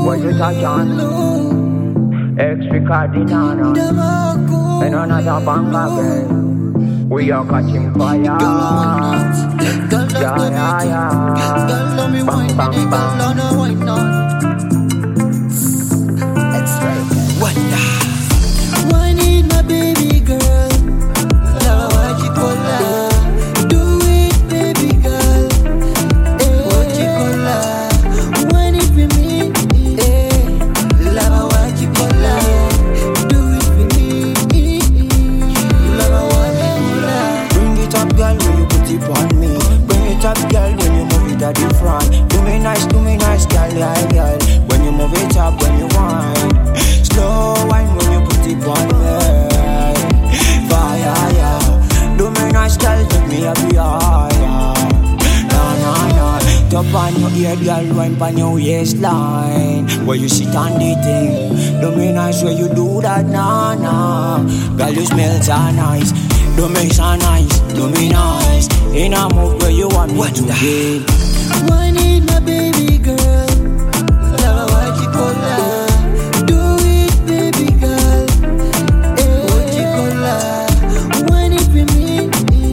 Where you touch on X recording on and another bang again. We are catching fire. Yeah, yeah. Bang, bang, bang. I need my baby girl. Love what you call her. Do it, baby girl. What you call her. When it with me. Love what you call her. Do it with me. Love what you call her. Bring it up, girl, when you put it on me. Bring it up, girl, when you move it at the front. Do me nice, girl, yeah, girl. When you move it up, when you whine. Slow wine when you put it on me. Fire, yeah. Do me nice, girl, take me up higher. Nah, nah, nah. Top on your ear, girl, wine on your waistline. Where you sit on the thing. Do me nice where you do that, nah, nah. Girl, you smell so nice. Do me so nice, do me nice. In a move where you want me to be. I need my baby girl. Love what you call her. Do it, baby girl. What you call her. When it with me.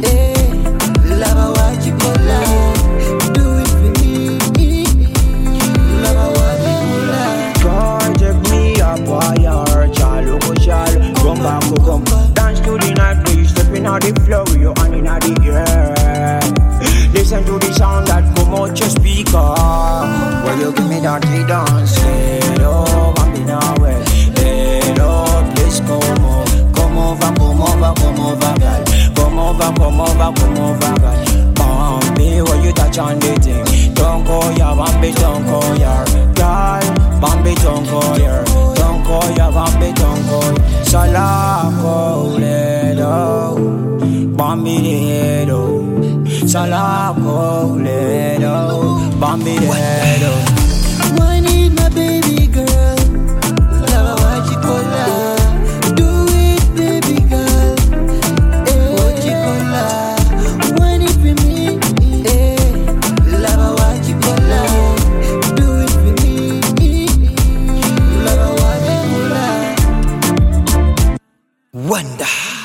Love what you call her. Do it with me. Love what you call her. God, take me up, wire. Chalo, go chalo. Come back, go come. Dance to the night, please. Stepping on the floor, you hand in the air. Listen to the sound that come out your speaker. Well, you give me that dance. Hello, I'm in our way. Hello, please come over. Come over, come over, come over, girl. Come over, come over, come over, girl. Bambi, when you touch on the thing. Don't call ya, Bambi, don't call ya. Girl, Bambi, don't call ya. Don't call ya, Bambi, don't call ya. Salako, ledo. Bambi, ledo. Salako, ledo. Bambi, ledo. I need my baby girl. Love what you call her. Do it, baby girl. What you call her. When it with me. Love what you call her. Do it with me. Love what you call her. Wonder.